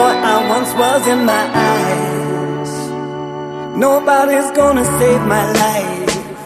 boy I once was in my eyes. Nobody's gonna save my life.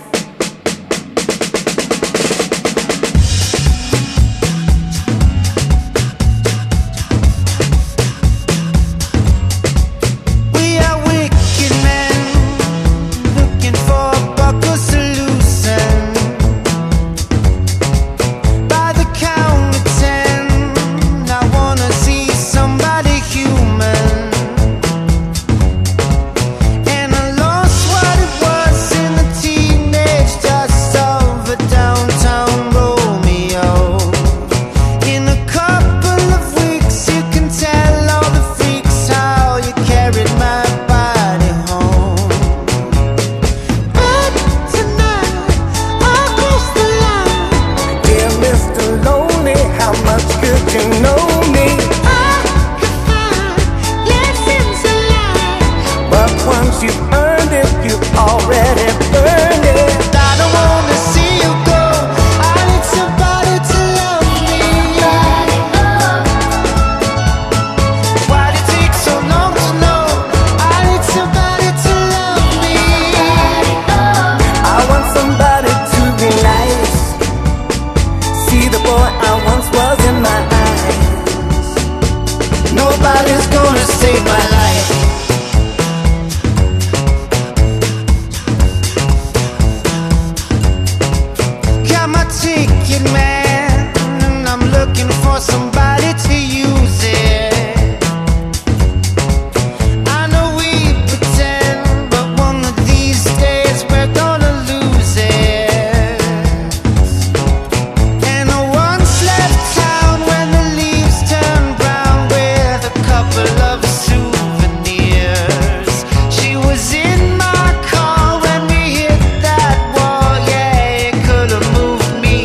You've earned it, you've already earned it. I don't wanna see you go. I need somebody to love me. Why did it take so long to know? I need somebody to love me. I want somebody to be nice. See the boy I once was in my eyes. Nobody's gonna save my life. Ticket man, and I'm looking for somebody to use it. I know we pretend, but one of these days we're gonna lose it. And I once left town when the leaves turned brown with a couple of souvenirs. She was in my car when we hit that wall. Yeah, it could have moved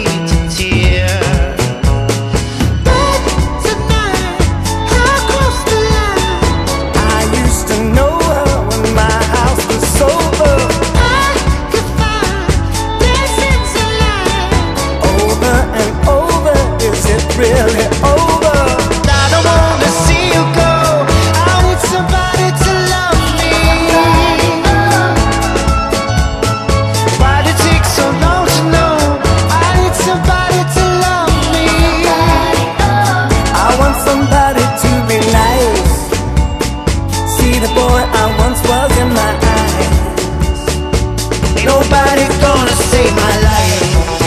really over. I don't wanna see you go. I need somebody to love me. Why did it take so long to know? I need somebody to love me. I want somebody to be nice. See the boy I once was in my eyes. Nobody's gonna save my life.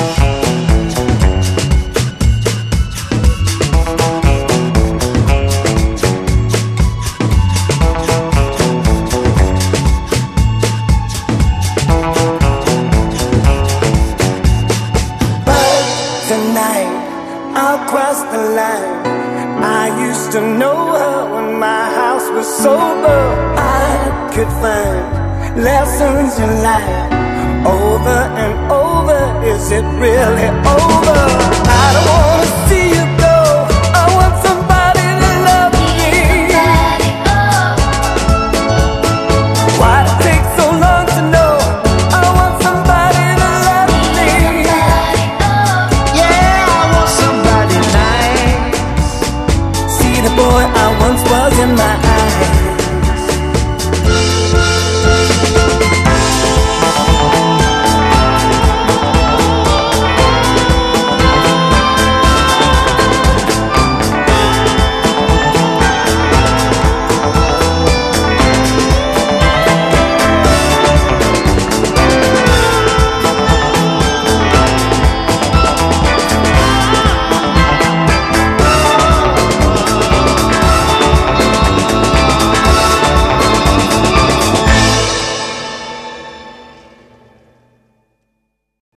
Tonight, I'll cross the line. I used to know her when my house was sober. I could find lessons in life over and over. Is it really over?